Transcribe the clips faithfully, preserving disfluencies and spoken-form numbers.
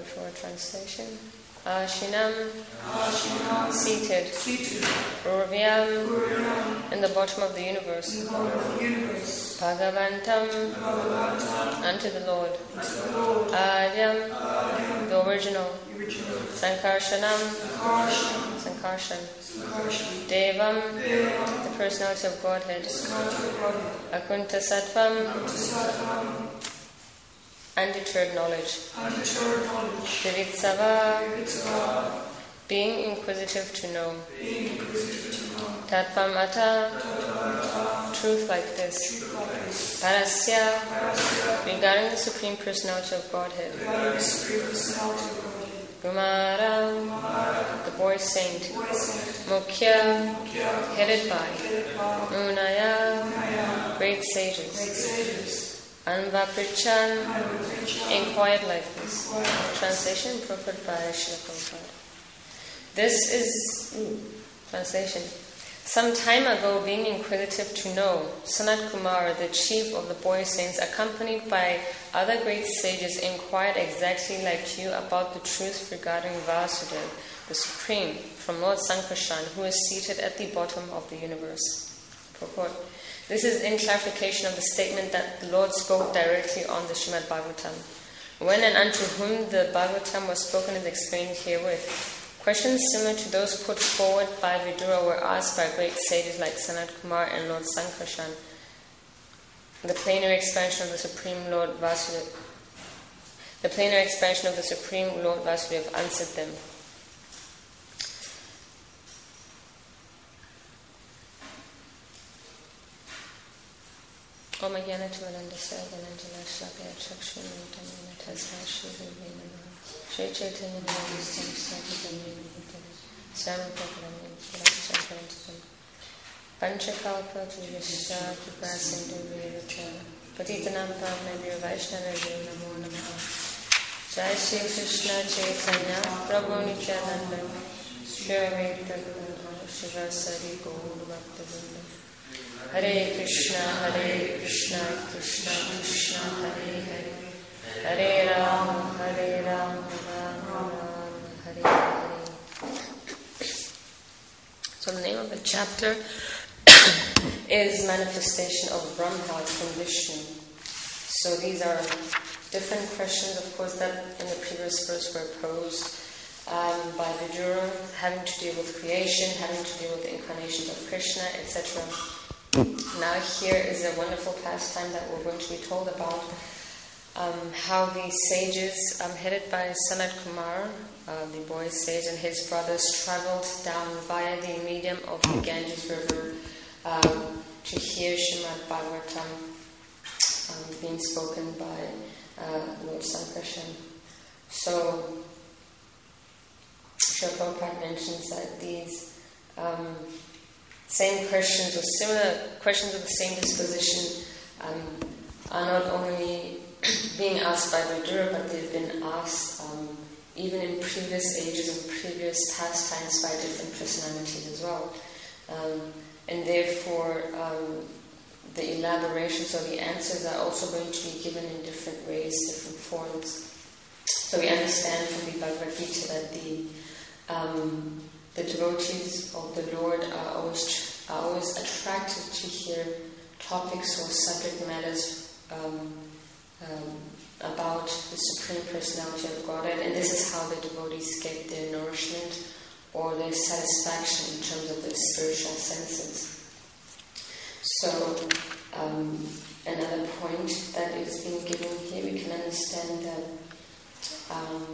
word for word translation. Ashinam, Ashinam seated, seated, Urvyam, Urvyam, in the bottom of the universe, in the bottom of the universe, Bhagavantam, Bhagavantam, unto the Lord, unto the Lord, Adyam, Adyam, the original, the original, Sankarshanam, Sankarshanam, Sankarshan, Sankarshanam, Devam, Devam, the personality of Godhead, personality of Godhead, Akunta Sattvam, Sattvam, undeterred knowledge, undeterred knowledge, Vivitsava, Vivitsava, being inquisitive to know, being inquisitive to know, Tattvam Ata, Tattvam, truth like this, truth like this, Parasya, Parasya, regarding the Supreme Personality of Godhead, regarding the Supreme Personality of Godhead, Gumara, Mara, the boy saint, boy saint, Mukhya, Mukhya, headed by, headed by, Munaya, Maya, great great sages, sages, Anvaprichan, Anvaprichan, inquired like this. inquired. Translation proper by Srila Prabhupada. This is ooh, translation. Some time ago, being inquisitive to know, Sanat Kumar, the chief of the boy saints, accompanied by other great sages, inquired exactly like you about the truth regarding Vasudeva, the Supreme, from Lord Sankarshan, who is seated at the bottom of the universe. Purport. This is in clarification of the statement that the Lord spoke directly on the Srimad Bhagavatam. When and unto whom the Bhagavatam was spoken is explained herewith. Questions similar to those put forward by Vidura were asked by great sages like Sanat Kumar and Lord Sankarshan. The planar expansion of the Supreme Lord Vasudeva, the planar expansion of the Supreme Lord Vasudeva answered them. Om Jnana Timirandasya Dhananjala Shlakaya Chakshunamritam Tasma Shri Gurave Namaha Shri Chaitanya Namavistam Sakitamini Bhutale Swarupakarami Purashankarantikam Panchakalpa Tujasya Kiprasindu Virata Patitanam Pavnabhyo Vaishnavabhyo Namo Namaha Jai Shri Krishna Chaitanya Prabhu Nityananda Shri Advaita Gadadhara Shivasari Gaur Bhaktavinda Hare Krishna, Hare Krishna, Krishna Krishna, Hare Hare, Hare Ram, Hare Ram, Ram Ram, Hare Hare. So the name of the chapter is Manifestation of Brahma from Vishnu. So these are different questions, of course, that in the previous verse were posed um, by Vidura, having to deal with creation, having to deal with the incarnations of Krishna, et cetera. Now here is a wonderful pastime that we're going to be told about um, how the sages, um, headed by Sanat Kumar, uh, the boy sage, and his brothers traveled down via the medium of the Ganges River um, to hear Srimad Bhagavatam um, being spoken by uh, Lord Sankarshan. So, Srila Prabhupada mentions that these um, same questions or similar questions of the same disposition um, are not only being asked by Vidura, but they've been asked um, even in previous ages and previous pastimes by different personalities as well. Um, and therefore, um, the elaborations or the answers are also going to be given in different ways, different forms. So we understand from the Bhagavad Gita that the um, the devotees of the Lord are always are always attracted to hear topics or subject matters um, um, about the Supreme Personality of Godhead, and this is how the devotees get their nourishment or their satisfaction in terms of their spiritual senses. So, um, another point that is being given here, we can understand that um,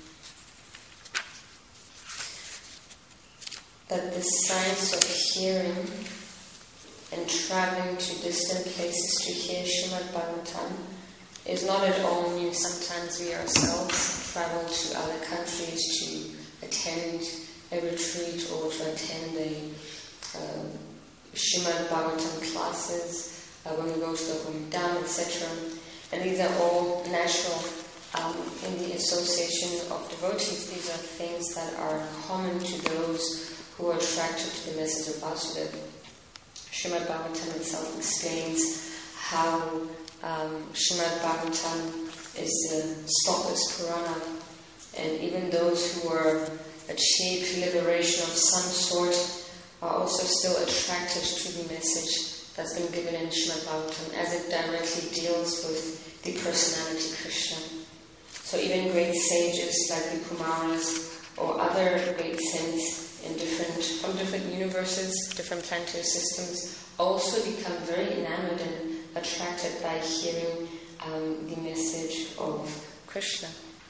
that the science of hearing and traveling to distant places to hear Srimad Bhagavatam is not at all new. Sometimes we ourselves travel to other countries to attend a retreat or to attend a um, Srimad Bhagavatam classes uh, when we go to the Vrindavan, et cetera. And these are all natural um, in the association of devotees. These are things that are common to those who are attracted to the message of Vasudeva. Srimad Bhagavatam itself explains how um, Srimad Bhagavatam is the spotless Purana, And even those who are achieved liberation of some sort are also still attracted to the message that's been given in Srimad Bhagavatam, as it directly deals with the personality Krishna. So even great sages like the Kumaras or other great saints in different from different universes, different planetary systems, also become very enamored and attracted by hearing um, the message of Krishna.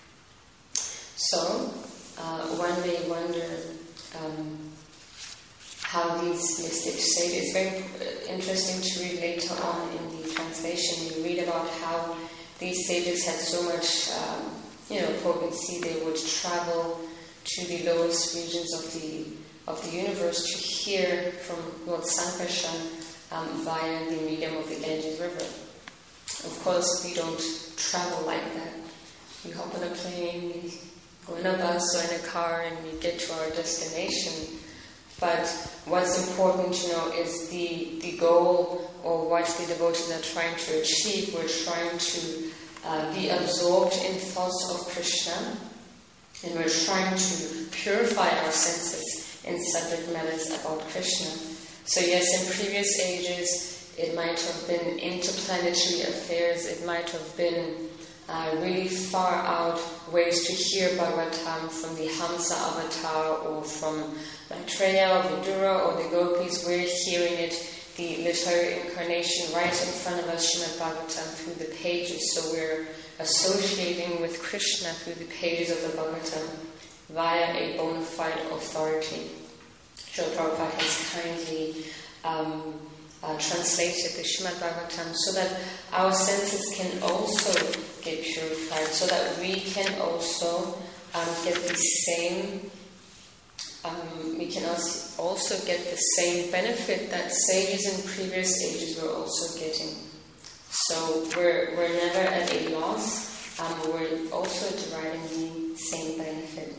So uh, one may wonder um, how these mystic sages. It's very interesting to read later on in the translation. You read about how these sages had so much, um, you know, potency. They would travel to the lowest regions of the of the universe to hear from Lord Sankarshan um, via the medium of the Ganges River. Of course, we don't travel like that. We hop on a plane, we go in a bus or in a car, and we get to our destination. But what's important to know is the, the goal, or what the devotees are trying to achieve. We're trying to uh, be absorbed in thoughts of Krishna, and we're trying to purify our senses in subject matters about Krishna. So yes, in previous ages, it might have been interplanetary affairs, it might have been uh, really far out ways to hear Bhagavatam from the Hamsa avatar or from Maitreya or Vidura or the Gopis. We're hearing it, the literary incarnation right in front of us, Srimad Bhagavatam, through the pages. So we're associating with Krishna through the pages of the Bhagavatam via a bona fide authority. Srila Prabhupada has kindly um, uh, translated the Srimad Bhagavatam so that our senses can also get purified, so that we can also um, get the same, um, we can also, also get the same benefit that sages in previous ages were also getting. So we're, we're never at a loss, um, we're also deriving the same benefit.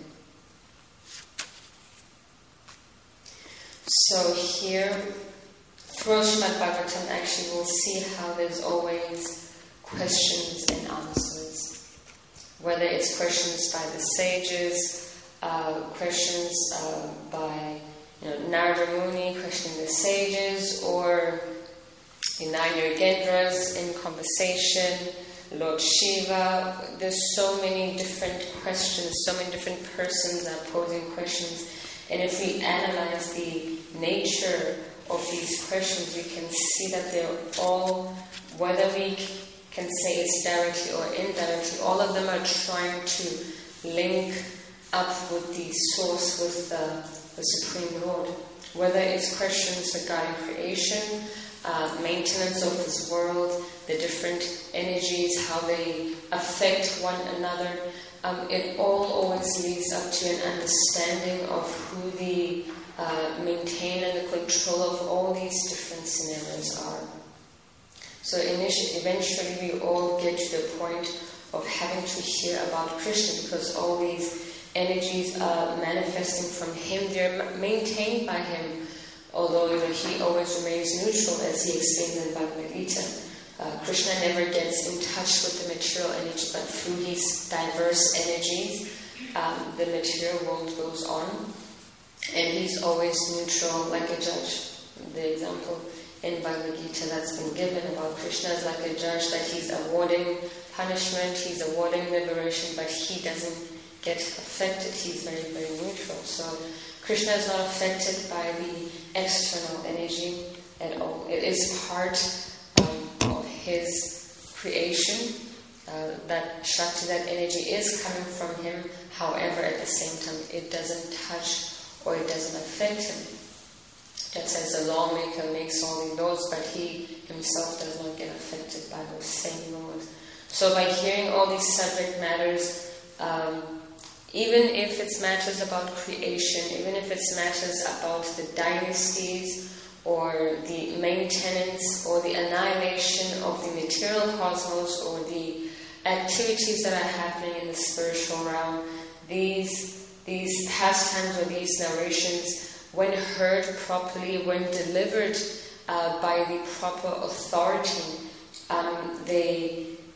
So here, through Srimad Bhagavatam, actually we'll see how there's always questions and answers. Whether it's questions by the sages, uh, questions uh, by you know, Narada Muni questioning the sages, or the nine Yogendras in conversation, Lord Shiva. There's so many different questions, so many different persons are posing questions. And if we analyze the nature of these questions, we can see that they're all, whether we can say it's directly or indirectly, all of them are trying to link up with the source, with the, the Supreme Lord. Whether it's questions regarding creation, uh, maintenance of this world, the different energies, how they affect one another, um, it all always leads up to an understanding of who the uh, maintainer and the control of all these different scenarios are. So initially, eventually we all get to the point of having to hear about Krishna, because all these energies are manifesting from him, they're maintained by him, although you know, he always remains neutral, as he explains in Bhagavad Gita. Uh, Krishna never gets in touch with the material energy, but through his diverse energies, um, the material world goes on, and he's always neutral, like a judge. The example in Bhagavad Gita that's been given about Krishna is like a judge, that he's awarding punishment, he's awarding liberation, but he doesn't get affected. He's very, very neutral. So Krishna is not affected by the external energy at all. It is part um, of his creation. Uh, that Shakti, that energy is coming from him. However, at the same time, it doesn't touch or it doesn't affect him. Just as a lawmaker makes all the laws, but he himself does not get affected by those same laws. So by hearing all these subject matters, um, even if it's matters about creation, even if it's matters about the dynasties or the maintenance or the annihilation of the material cosmos or the activities that are happening in the spiritual realm, these, these pastimes or these narrations, when heard properly, when delivered uh, by the proper authority, um, they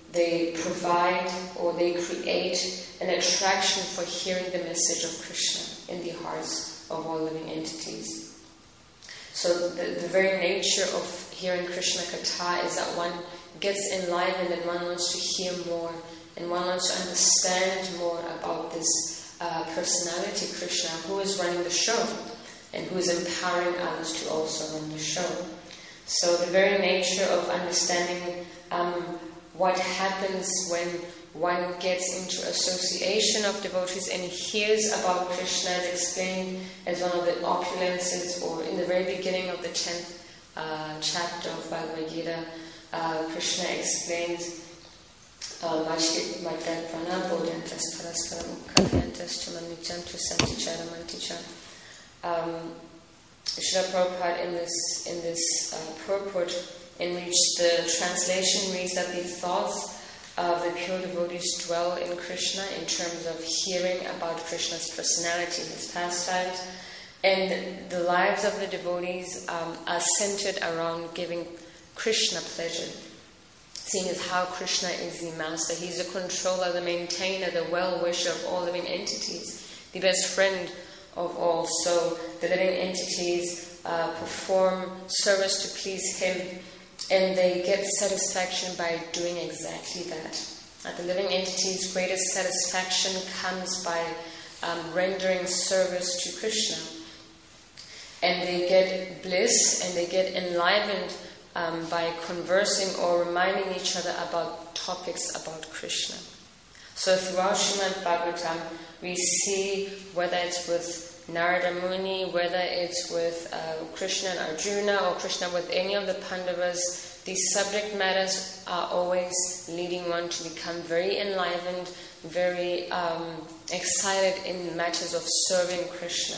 they provide or they create an attraction for hearing the message of Krishna in the hearts of all living entities. So the, the very nature of hearing Krishna Katha is that one gets enlivened and one wants to hear more and one wants to understand more about this uh, personality Krishna who is running the show and who is empowering others to also run the show. So the very nature of understanding um, what happens when one gets into association of devotees and hears about Krishna is explained as one of the opulences, or in the very beginning of the tenth uh, chapter of Bhagavad Gita, uh, Krishna explains um, Srila Prabhupada in this in this uh, purport, in which the translation reads that the thoughts of the pure devotees dwell in Krishna in terms of hearing about Krishna's personality, his pastimes, and the lives of the devotees um, are centered around giving Krishna pleasure, seeing as how Krishna is the master. He's the controller, the maintainer, the well-wisher of all living entities, the best friend of all. So the living entities uh, perform service to please him, and they get satisfaction by doing exactly that. Uh, the living entities' greatest satisfaction comes by um, rendering service to Krishna. And they get bliss and they get enlivened um, by conversing or reminding each other about topics about Krishna. So throughout Srimad Bhagavatam, we see, whether it's with Narada Muni, whether it's with uh, Krishna and Arjuna, or Krishna with any of the Pandavas, these subject matters are always leading one to become very enlivened, very um, excited in matters of serving Krishna.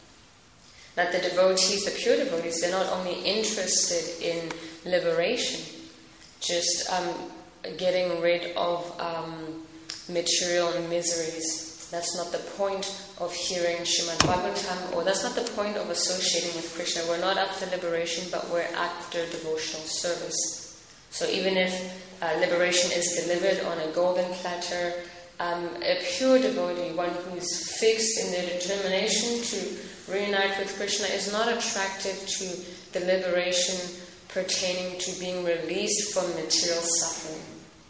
That the devotees, the pure devotees, they're not only interested in liberation, just um, getting rid of um, material miseries. That's not the point of hearing Srimad Bhagavatam, or that's not the point of associating with Krishna. We're not after liberation, but we're after devotional service. So even if uh, liberation is delivered on a golden platter, um, a pure devotee, one who's fixed in their determination to reunite with Krishna, is not attracted to the liberation pertaining to being released from material suffering.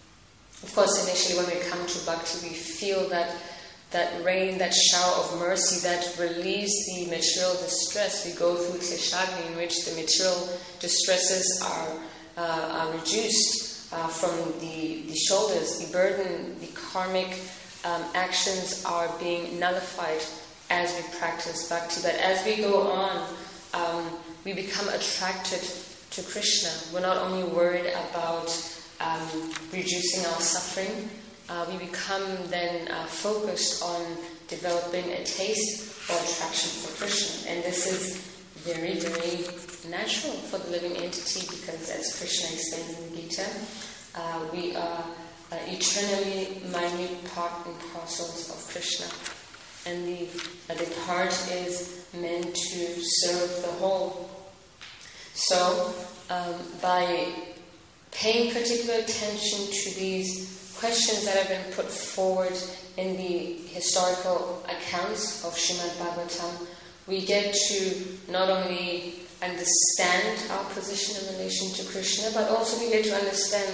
Of course, initially when we come to bhakti, we feel that that rain, that shower of mercy that relieves the material distress. We go through Kleshagni, in which the material distresses are, uh, are reduced uh, from the, the shoulders. The burden, the karmic um, actions are being nullified as we practice bhakti. But as we go on, um, we become attracted to Krishna. We're not only worried about um, reducing our suffering, Uh, we become then uh, focused on developing a taste or attraction for Krishna. And this is very, very natural for the living entity, because as Krishna explains in the Gita, uh, we are uh, eternally minute part and parcels of Krishna. And the, uh, the part is meant to serve the whole. So, um, by paying particular attention to these questions that have been put forward in the historical accounts of Srimad Bhagavatam, we get to not only understand our position in relation to Krishna, but also we get to understand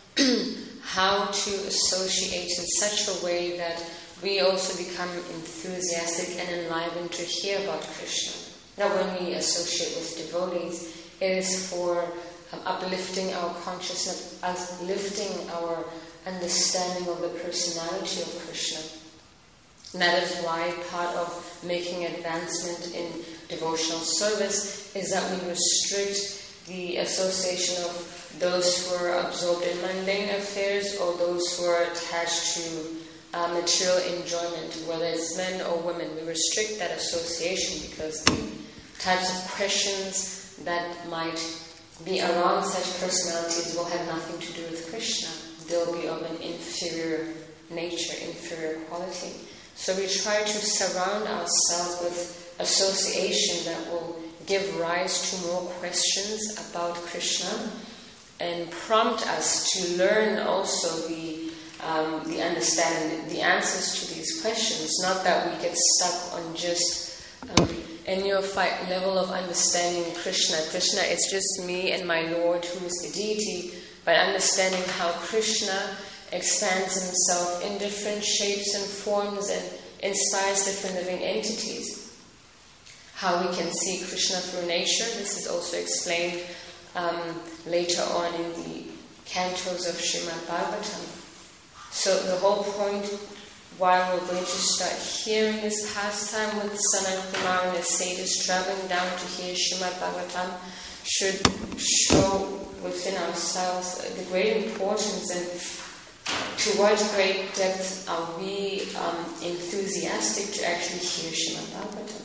how to associate in such a way that we also become enthusiastic and enlivened to hear about Krishna. Now, when we associate with devotees, it is for um, uplifting our consciousness, uplifting our understanding of the personality of Krishna. And that is why part of making advancement in devotional service is that we restrict the association of those who are absorbed in mundane affairs, or those who are attached to uh, material enjoyment, whether it's men or women. We restrict that association because the types of questions that might be around such personalities will have nothing to do with Krishna. They'll be of an inferior nature, inferior quality. So we try to surround ourselves with association that will give rise to more questions about Krishna, and prompt us to learn also the um, the understanding, the answers to these questions. Not that we get stuck on just um, a neophyte level of understanding Krishna. Krishna is just me and my Lord who is the deity, but understanding how Krishna expands himself in different shapes and forms and inspires different living entities. How we can see Krishna through nature. This is also explained um, later on in the cantos of Srimad Bhagavatam. So the whole point, while we're going to start hearing this pastime with Sanat Kumar and the sages traveling down to hear Srimad Bhagavatam, should show within ourselves the great importance and to what great depth are we um, enthusiastic to actually hear Srimad Bhagavatam.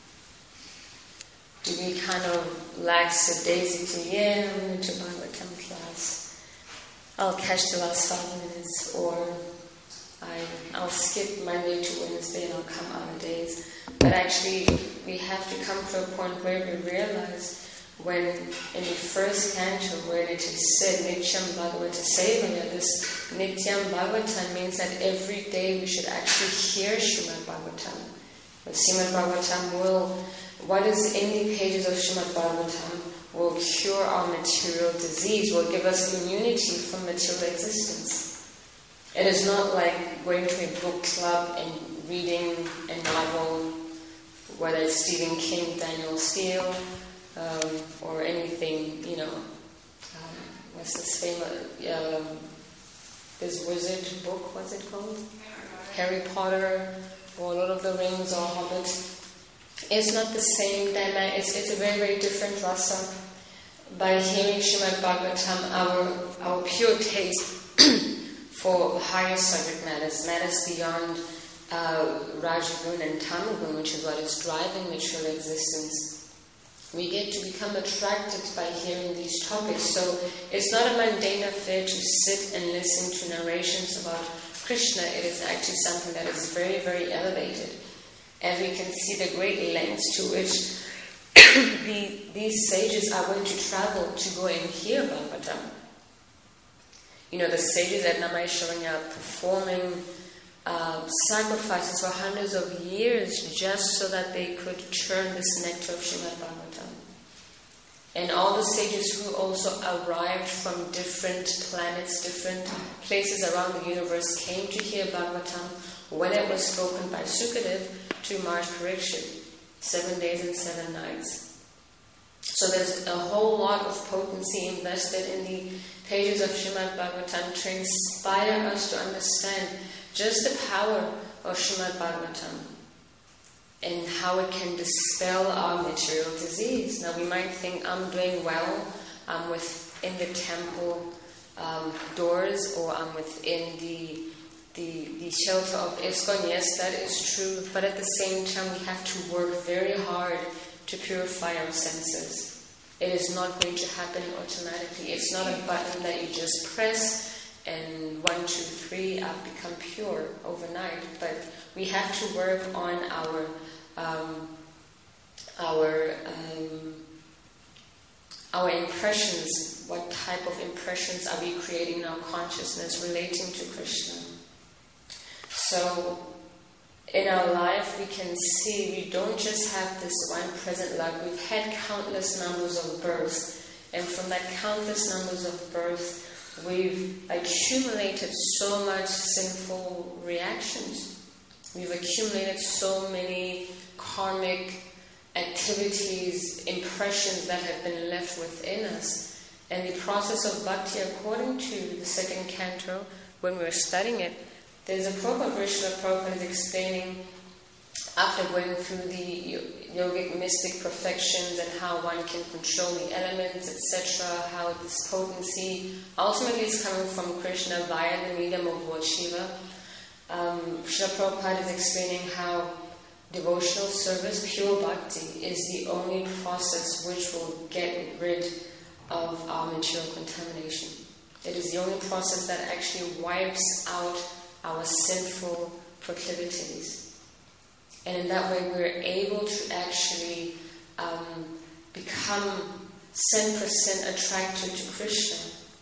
Do we kind of lackadaisically, yeah, I'm going to Bhagavatam class, I'll catch the last five minutes, or I, I'll skip Monday to Wednesday and I'll come other days. But actually, we have to come to a point where we realize when in the first canto where it is said Nityam Bhagavata Sevaya, this Nityam Bhagavatam means that every day we should actually hear Srimad Bhagavatam. But Srimad Bhagavatam will, what is in the pages of Srimad Bhagavatam will cure our material disease, will give us immunity from material existence. It is not like going to a book club and reading a novel, whether it's Stephen King, Daniel Steele, um, or anything, you know, um, what's this famous, um, this wizard book, what's it called? Harry Potter, or Lord of the Rings, or Hobbit. It's not the same dynamic, it's, it's a very, very different rasa. By hearing Srimad Bhagavatam, our, our pure taste for higher subject matters, matters beyond uh, Rajagun and Tamagun, which is what is driving material existence. We get to become attracted by hearing these topics. So it's not a mundane affair to sit and listen to narrations about Krishna. It is actually something that is very, very elevated. And we can see the great lengths to which the, these sages are going to travel to go and hear Bhagavatam. You know, the sages at Namai showing up performing uh, sacrifices for hundreds of years just so that they could churn this nectar of Srimad Bhagavatam. And all the sages who also arrived from different planets, different places around the universe came to hear Bhagavatam when it was spoken by Sukadev to Maharaj Parikshit, seven days and seven nights. So there's a whole lot of potency invested in the pages of Srimad Bhagavatam to inspire us to understand just the power of Srimad Bhagavatam and how it can dispel our material disease. Now we might think I'm doing well, I'm within the temple um, doors, or I'm within the, the, the shelter of ISKCON. Yes, that is true, but at the same time we have to work very hard to purify our senses. It is not going to happen automatically. It's not a button that you just press and one, two, three, I've become pure overnight. But we have to work on our um, our um, our impressions. What type of impressions are we creating in our consciousness relating to Krishna? So in our life, we can see we don't just have this one present life. We've had countless numbers of births, and from that countless numbers of births, we've accumulated so much sinful reactions. We've accumulated so many karmic activities, impressions that have been left within us. And the process of bhakti, according to the second canto, when we're studying it, there's a Prabhupada, Srila Prabhupada is explaining, after going through the yogic mystic perfections and how one can control the elements, et cetera, how this potency ultimately is coming from Krishna via the medium of Lord Shiva. Um, Srila Prabhupada is explaining how devotional service, pure bhakti, is the only process which will get rid of our material contamination. It is the only process that actually wipes out our sinful proclivities. And in that way we're able to actually um, become one hundred percent attracted to Krishna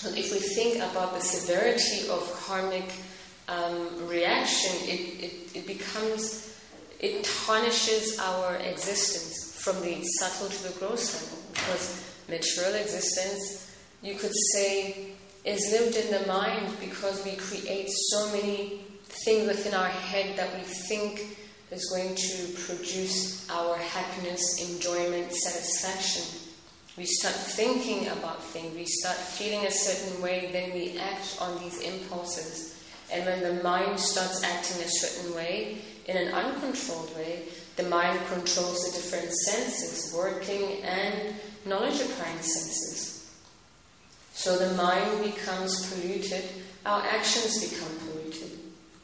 And if we think about the severity of karmic um, reaction, it, it, it becomes, it tarnishes our existence from the subtle to the gross level. Because material existence, you could say, is lived in the mind because we create so many things within our head that we think is going to produce our happiness, enjoyment, satisfaction. We start thinking about things, we start feeling a certain way, then we act on these impulses. And when the mind starts acting a certain way, in an uncontrolled way, the mind controls the different senses, working and knowledge-acquiring senses. So the mind becomes polluted, our actions become polluted.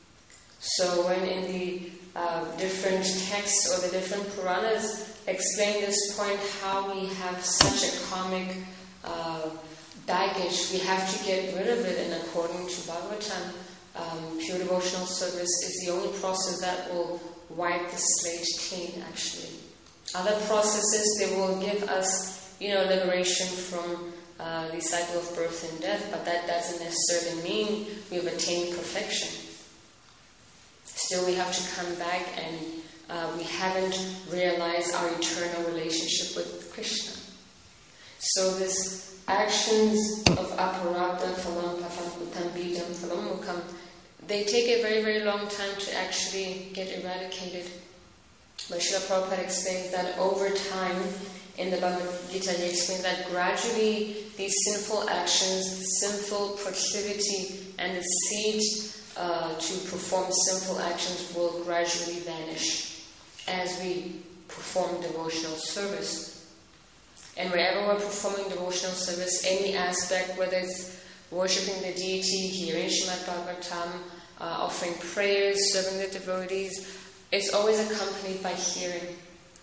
So when in the uh, different texts or the different Puranas explain this point, how we have such a karmic uh, baggage, we have to get rid of it, and according to Bhagavatam, um, pure devotional service is the only process that will wipe the slate clean, actually. Other processes, they will give us, you know, liberation from uh, the cycle of birth and death, but that doesn't necessarily mean we've attained perfection. Still, we have to come back, and uh, we haven't realized our eternal relationship with Krishna. So this actions of aparabdha, phalam, pafam, kutam, bidam, phalam, mukam, they take a very, very long time to actually get eradicated. But Srila Prabhupada explains that over time, in the Bhagavad Gita, he explains that gradually these sinful actions, sinful proclivity, and the seed uh, to perform sinful actions will gradually vanish as we perform devotional service. And wherever we're performing devotional service, any aspect, whether it's worshipping the deity, hearing Srimad Bhagavatam, uh, offering prayers, serving the devotees, it's always accompanied by hearing.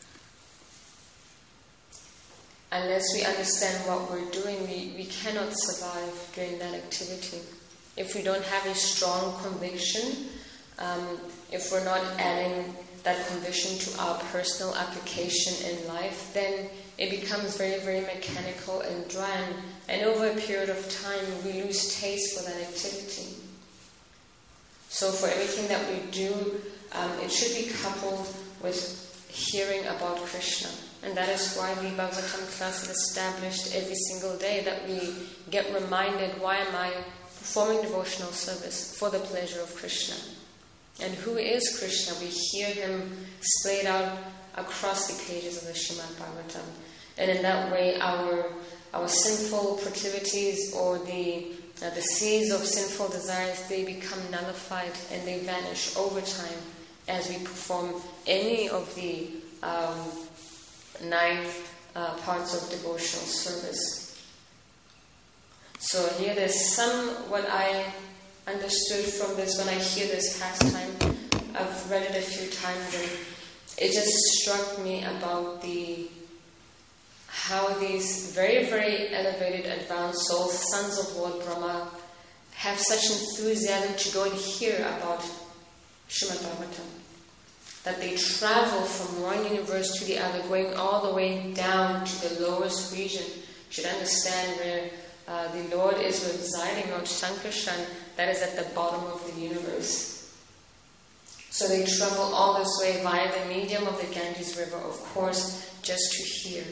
Unless we understand what we're doing, we, we cannot survive during that activity. If we don't have a strong conviction, um, if we're not adding that conviction to our personal application in life, then it becomes very, very mechanical and dry. And, and over a period of time, we lose taste for that activity. So for everything that we do, um, it should be coupled with hearing about Krishna. And that is why the Bhagavatam class is established every single day, that we get reminded, why am I performing devotional service? For the pleasure of Krishna. And who is Krishna? We hear him splayed out across the pages of the Srimad Bhagavatam. And in that way, our our sinful proclivities or the uh, the seeds of sinful desires, they become nullified and they vanish over time as we perform any of the um, nine uh, parts of devotional service. So here there's some what I understood from this when I hear this pastime. I've read it a few times, and it just struck me about the how these very, very elevated, advanced souls, sons of Lord Brahma, have such enthusiasm to go and hear about Srimad Bhagavatam. That they travel from one universe to the other, going all the way down to the lowest region. You should understand where uh, the Lord is residing, Lord Sankarshan, that is at the bottom of the universe. So they travel all this way via the medium of the Ganges River, of course, just to hear.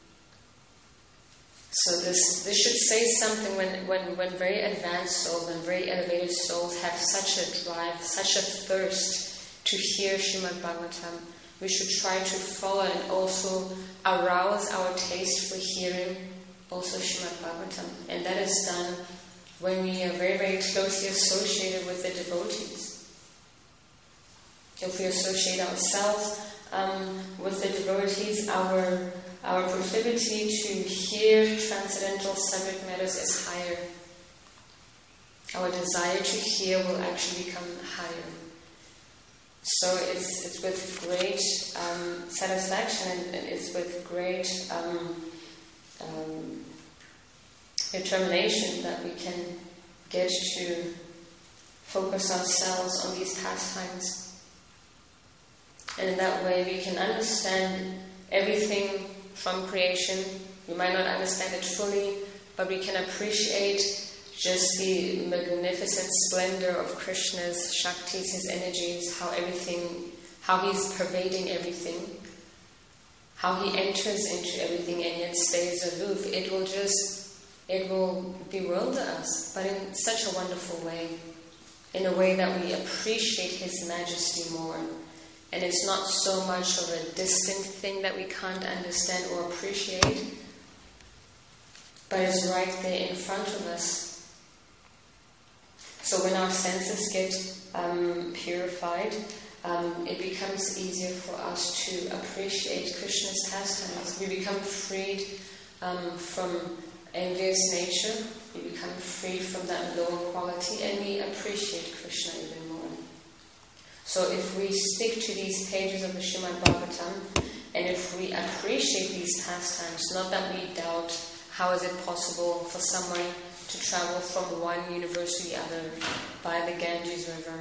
So this this should say something when, when, when very advanced souls and very elevated souls have such a drive, such a thirst to hear Srimad Bhagavatam. We should try to follow and also arouse our taste for hearing also Srimad Bhagavatam. And that is done when we are very, very closely associated with the devotees. If we associate ourselves um, with the devotees, our our proclivity to hear transcendental subject matters is higher. Our desire to hear will actually become higher. So it's it's with great um, satisfaction and, and it's with great um, um, determination that we can get to focus ourselves on these pastimes. And in that way we can understand everything from creation. We might not understand it fully, but we can appreciate just the magnificent splendor of Krishna's Shaktis, his energies, how everything, how he's pervading everything, how he enters into everything and yet stays aloof, it will just, it will bewilder us, but in such a wonderful way, in a way that we appreciate his majesty more. And it's not so much of a distant thing that we can't understand or appreciate, but it's right there in front of us. So when our senses get um, purified, um, it becomes easier for us to appreciate Krishna's pastimes. We become freed um, from envious nature, we become freed from that lower quality, and we appreciate Krishna even more. So if we stick to these pages of the Srimad Bhagavatam, and if we appreciate these pastimes, not that we doubt how is it possible for someone to travel from one universe to the other by the Ganges River,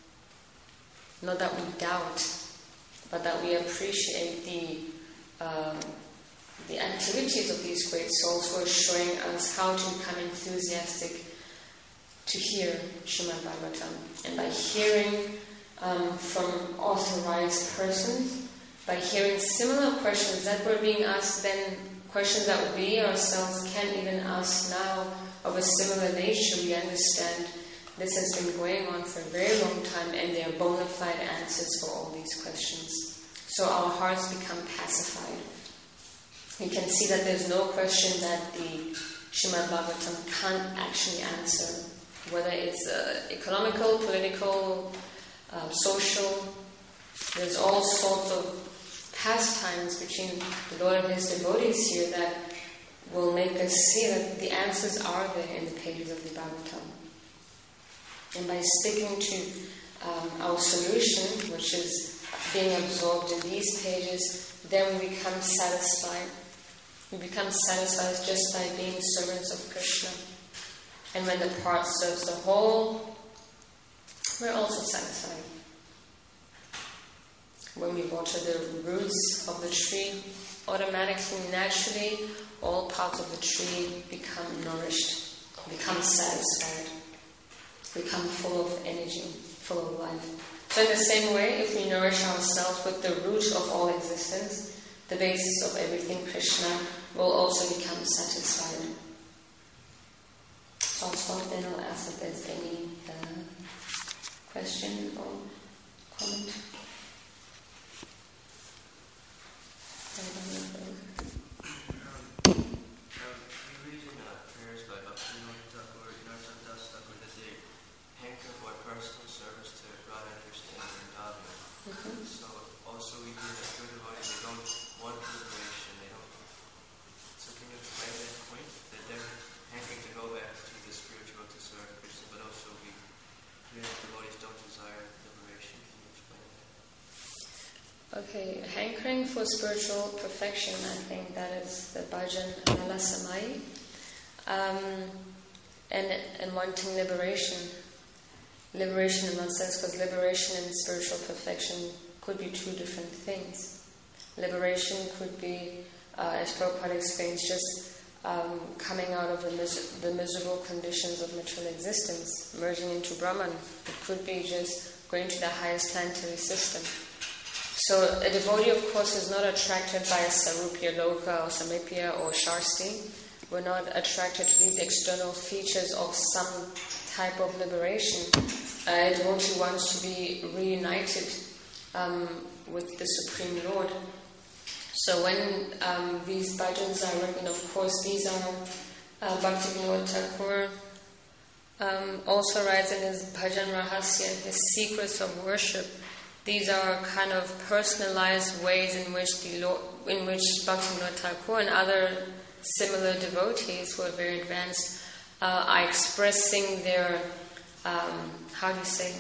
not that we doubt, but that we appreciate the um, the activities of these great souls who are showing us how to become enthusiastic to hear Srimad Bhagavatam. And by hearing um, from authorized persons, by hearing similar questions that were being asked then, questions that we ourselves can't even ask now of a similar nature, we understand this has been going on for a very long time and there are bona fide answers for all these questions. So our hearts become pacified. We can see that there's no question that the Srimad Bhagavatam can't actually answer, whether it's uh, economical, political, uh, social. There's all sorts of pastimes between the Lord and his devotees here that will make us see that the answers are there in the pages of the Bhagavatam. And by sticking to um, our solution, which is being absorbed in these pages, then we become satisfied. We become satisfied just by being servants of Krishna. And when the part serves the whole, we're also satisfied. When we water the roots of the tree, automatically, naturally, all parts of the tree become nourished, become satisfied, become full of energy, full of life. So in the same way, if we nourish ourselves with the root of all existence, the basis of everything, Krishna, will also become satisfied. So I'll stop then, I'll ask if there's any uh, question or comment. Okay, hankering for spiritual perfection, I think that is the bhajan alasamai, um, and, and wanting liberation. Liberation in one sense, because liberation and spiritual perfection could be two different things. Liberation could be, uh, as Prabhupada explains, just um, coming out of the, mis- the miserable conditions of material existence, merging into Brahman. It could be just going to the highest planetary system. So a devotee, of course, is not attracted by a Sarupya Loka or Samipya or Shasti. We're not attracted to these external features of some type of liberation. A devotee wants to be reunited um, with the Supreme Lord. So when um, these bhajans are written, of course, these are uh, Bhaktivinoda Thakur um, also writes in his Bhajan Rahasya, his secrets of worship. These are kind of personalized ways in which the Lord, in which Bhaktivinoda Thakur and other similar devotees who are very advanced uh, are expressing their, um, how do you say,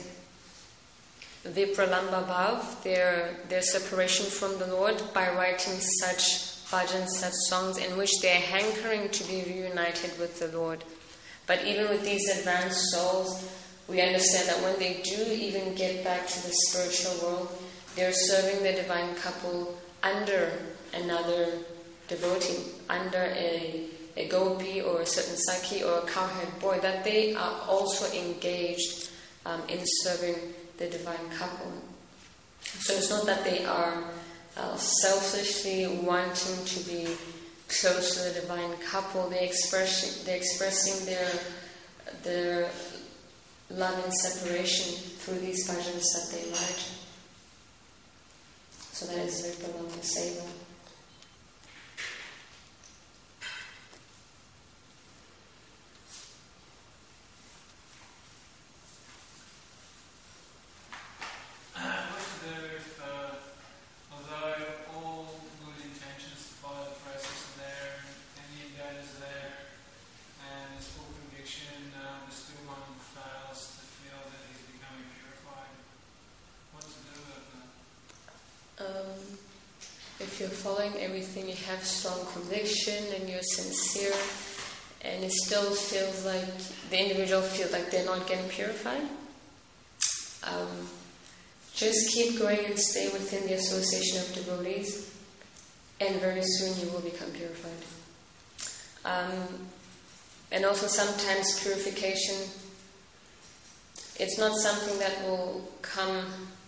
Vipralamba Bhav, their, their separation from the Lord by writing such bhajans, such songs in which they are hankering to be reunited with the Lord. But even with these advanced souls, we understand that when they do even get back to the spiritual world, they're serving the divine couple under another devotee, under a, a gopi or a certain saki or a cowherd boy, that they are also engaged um, in serving the divine couple. So it's not that they are uh, selfishly wanting to be close to the divine couple. They're expressing, they're expressing their their love and separation through these bhajans that they write. So that is Virpalanga Seva. If you're following everything, you have strong conviction and you're sincere, and it still feels like the individual feels like they're not getting purified, um, just keep going and stay within the association of devotees, and very soon you will become purified. Um, and also sometimes purification, it's not something that will come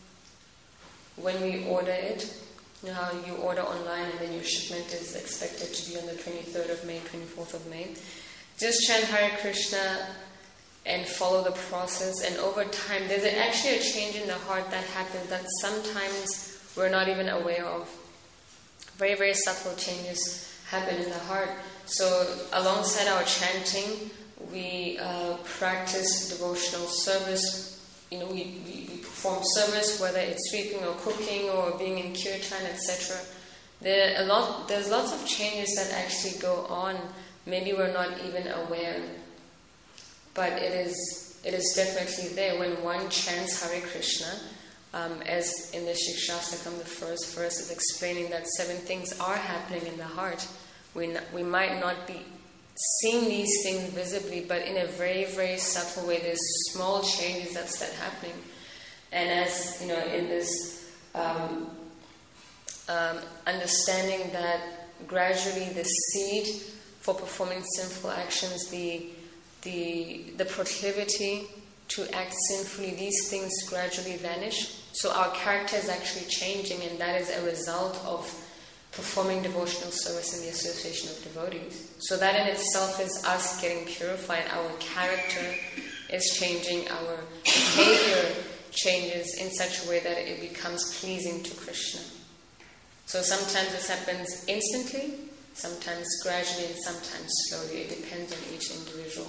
when we order it. You know how you order online and then your shipment is expected to be on the twenty-third of May, twenty-fourth of May. Just chant Hare Krishna and follow the process, and over time there's actually a change in the heart that happens that sometimes we're not even aware of. Very, very subtle changes happen in the heart. So alongside our chanting, we uh, practice devotional service. You know, we, we, we perform service, whether it's sweeping or cooking or being in kirtan, et cetera. There a lot. There's lots of changes that actually go on. Maybe we're not even aware, but it is it is definitely there. When one chants Hare Krishna, um, as in the Shikshastakam, the first verse is explaining that seven things are happening in the heart. We n- we might not be seeing these things visibly, but in a very, very subtle way, there's small changes that start happening. And as you know, in this um, um, understanding that gradually the seed for performing sinful actions, the the the proclivity to act sinfully, these things gradually vanish. So our character is actually changing, and that is a result of performing devotional service in the association of devotees. So that in itself is us getting purified. Our character is changing, our behavior changes in such a way that it becomes pleasing to Krishna. So sometimes this happens instantly, sometimes gradually, and sometimes slowly. It depends on each individual.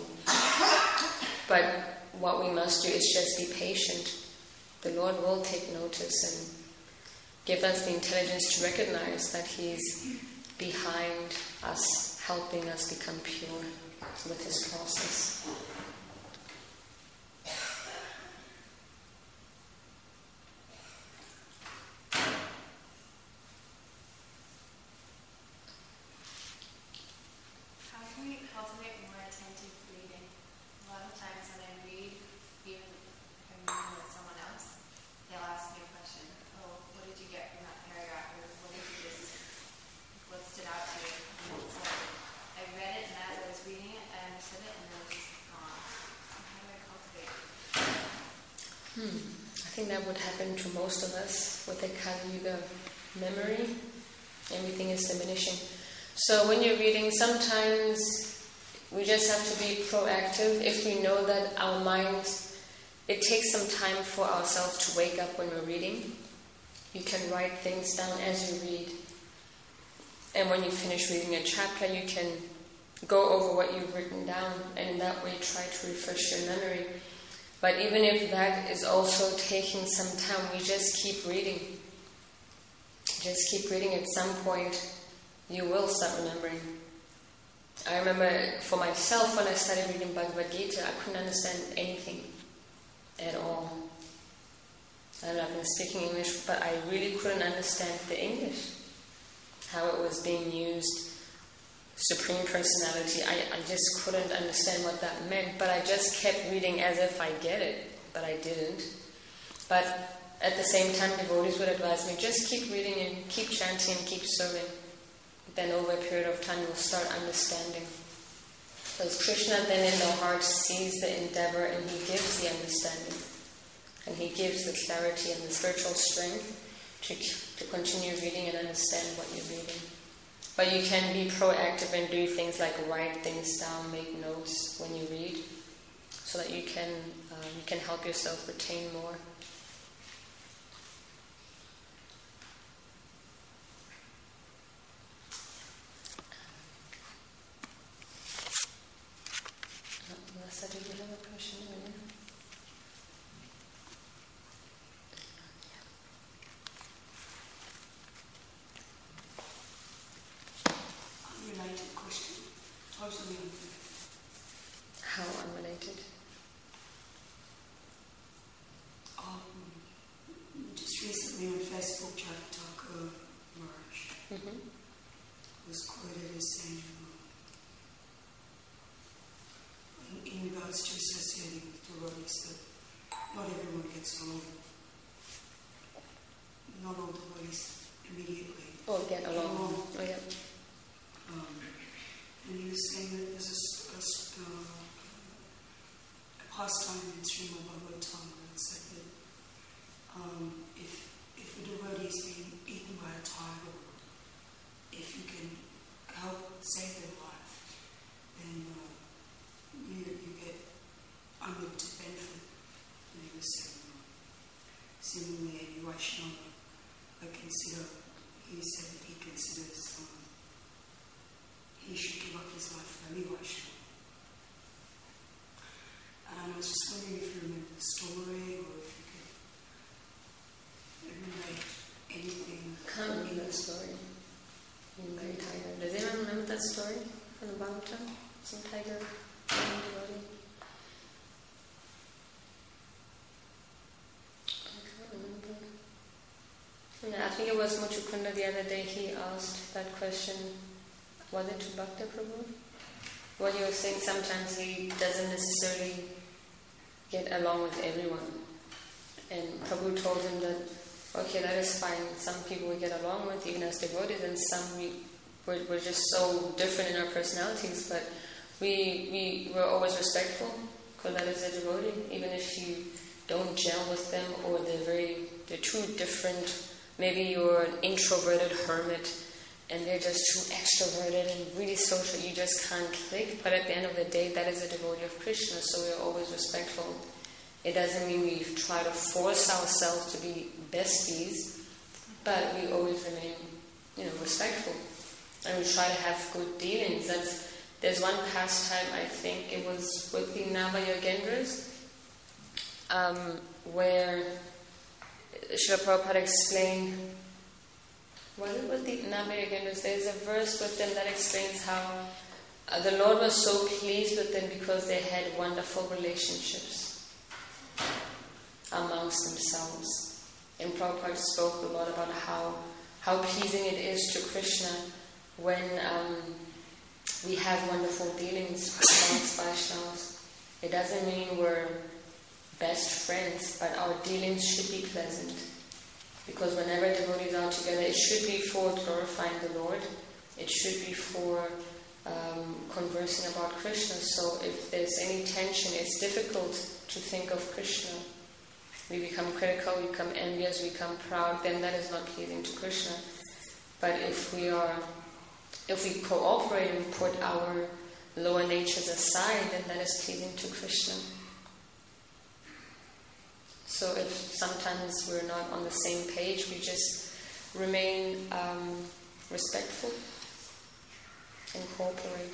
But what we must do is just be patient. The Lord will take notice and give us the intelligence to recognize that He's behind us, helping us become pure with His process. How can we cultivate more attentive reading? A lot of times when I read, even if I'm reading with someone else, they'll ask me a question. Oh, what did you get from that paragraph? Or what did you just, what stood out to you? And it's like, I read it, and as I was reading it, I understood it, and then it was just gone. So how do I cultivate? Hmm. I think that would happen to most of us with the Kali Yuga memory. Everything is diminishing. So when you're reading, sometimes we just have to be proactive. If we know that our mind, it takes some time for ourselves to wake up when we're reading. You can write things down as you read. And when you finish reading a chapter, you can go over what you've written down, and in that way try to refresh your memory. But even if that is also taking some time, we just keep reading. Just keep reading. At some point, you will start remembering. I remember for myself, when I started reading Bhagavad Gita, I couldn't understand anything at all. I don't know, I've been speaking English, but I really couldn't understand the English. How it was being used. Supreme Personality, I, I just couldn't understand what that meant, but I just kept reading as if I get it, but I didn't. But at the same time, devotees would advise me, just keep reading and keep chanting and keep serving. Then over a period of time, you'll start understanding. Because Krishna then in the heart sees the endeavor and he gives the understanding. And he gives the clarity and the spiritual strength to, to continue reading and understand what you're reading. But you can be proactive and do things like write things down, make notes when you read, so that you can uh, you can help yourself retain more. Melissa, did you have a question? Unrelated question. Totally unrelated. How unrelated? Um, just recently on Facebook, Jataka Maharaj Mm-hmm. was quoted as saying, uh, in, in regards to associating with devotees, that not everyone gets along. Not all devotees immediately Oh, get along. along. Oh, yeah. Um, and he was saying that there's a, s- a s- uh, a pastime in Srimad Bhagavatam that said that um, if, if a devotee is being eaten by a tiger, if you can help save their life, then uh, you, you get unlimited benefit. And he was saying, uh, similarly, any Vaishnava, I consider, he said that he considers um, he should give up his life for any Vaishnava. And I was just wondering if you remember the story, or if you could relate anything. Can't remember that story. I'm very tired. Does anyone remember that story from the Bhagavatam? Some tiger devotee? I can't remember. Yeah, I think it was Muchukunda the other day. He asked that question. Was it to Bhakta Prabhu? What he was saying, sometimes he doesn't necessarily get along with everyone. And Prabhu told him that, okay, that is fine. Some people we get along with, even as devotees, and some we, we're, we're just so different in our personalities, but we, we, we're always respectful, because that is a devotee. Even if you don't gel with them, or they're very, they're too different. Maybe you're an introverted hermit, and they're just too extroverted and really social, you just can't click. But at the end of the day, that is a devotee of Krishna, so we're always respectful. It doesn't mean we try to force ourselves to be besties, but we always remain, you know, respectful. And we try to have good dealings. That's, there's one pastime, I think it was with the Navayogendras, um, where Srila Prabhupada explained, was it with the Navayogendras? There's a verse with them that explains how uh, the Lord was so pleased with them because they had wonderful relationships amongst themselves. And Prabhupada spoke a lot about how how pleasing it is to Krishna when um, we have wonderful dealings amongst Vaishnavas. It doesn't mean we're best friends, but our dealings should be pleasant. Because whenever devotees are together, it should be for glorifying the Lord. It should be for um, conversing about Krishna. So if there's any tension, it's difficult to think of Krishna. We become critical, we become envious, we become proud, then that is not pleasing to Krishna. But if we are, if we cooperate and put our lower natures aside, then that is pleasing to Krishna. So if sometimes we're not on the same page, we just remain um, respectful and cooperate.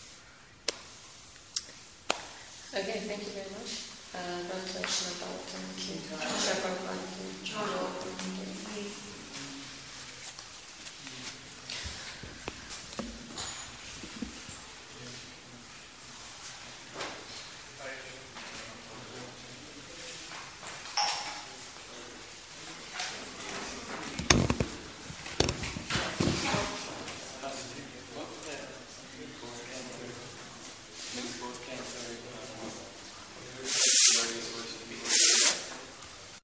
Okay, thank you very much. Uh, Translation about um, Ki- Prabhupada. John,